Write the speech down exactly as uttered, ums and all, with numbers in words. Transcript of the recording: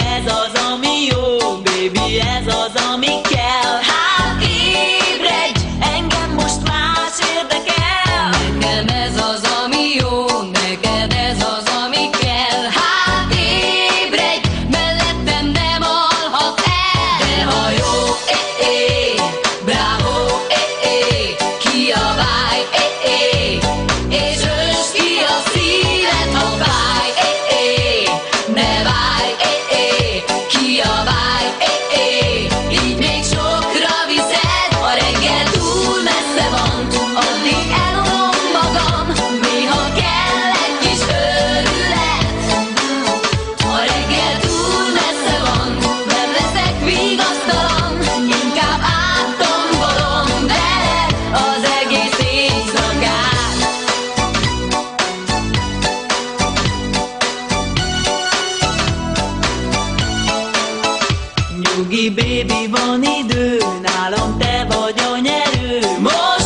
ez az, ami jó, baby, ez az, ami kell. Hát ébredj, engem most más érdekel. Nekem ez az, ami jó, neked ez az, ami kell. Hát ébredj, mellettem nem alhatsz el. De ha jó, eh, eh, bravo, eh, eh, kiabálj, eh, eh, és ösd ki a szíved, ha fáj, eh, eh, ne várj, eh, eh, kiabálj, eh, eh, így még sokra viszed. A reggel túl messze van, addig elolom magam, néha kell egy kis őrület. A reggel túl messze van, nem leszek vigasztalan, inkább áttombolom veled az egész éjszakát. Nyugi, baby, van idő, nálam te vagy a nyerő. Most